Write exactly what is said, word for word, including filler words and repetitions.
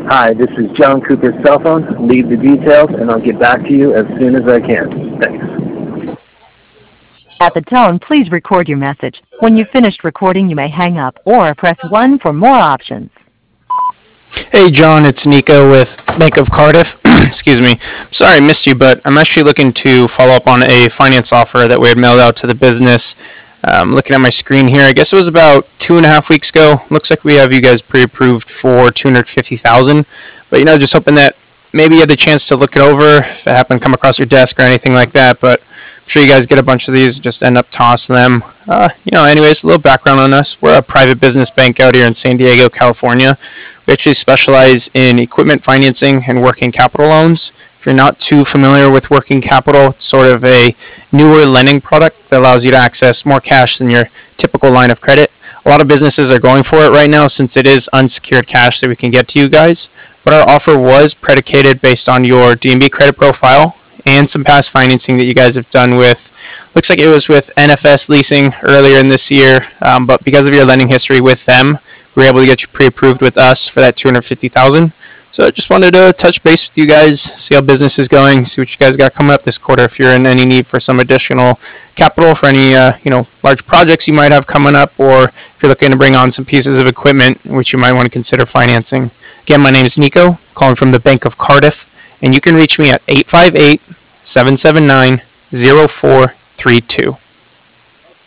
Hi, this is John Cooper's cell phone. Leave the details, and I'll get back to you as soon as I can. Thanks. At the tone, please record your message. When you've finished recording, you may hang up or press one for more options. Hey John, it's Nico with Bank of Cardiff. Excuse me. Sorry I missed you, but I'm actually looking to follow up on a finance offer that we had mailed out to the business. Um, looking at my screen here, I guess it was about two and a half weeks ago. Looks like we have you guys pre-approved for two hundred fifty thousand dollars. But you know, just hoping that maybe you had the chance to look it over if it happened to come across your desk or anything like that. But I'm sure you guys get a bunch of these, just end up tossing them. Uh, you know, anyways, a little background on us. We're a private business bank out here in San Diego, California. We actually specialize in equipment financing and working capital loans. If you're not too familiar with working capital, it's sort of a newer lending product that allows you to access more cash than your typical line of credit. A lot of businesses are going for it right now since it is unsecured cash that we can get to you guys. But our offer was predicated based on your D and B credit profile and some past financing that you guys have done with, looks like it was with N F S Leasing earlier in this year. Um, but because of your lending history with them, we were able to get you pre-approved with us for that two hundred fifty thousand dollars. So I just wanted to touch base with you guys, see how business is going, see what you guys got coming up this quarter. If you're in any need for some additional capital for any uh, you know large projects you might have coming up, or if you're looking to bring on some pieces of equipment which you might want to consider financing. Again, my name is Nico, calling from the Bank of Cardiff, and you can reach me at eight five eight, seven seven nine, zero four three two.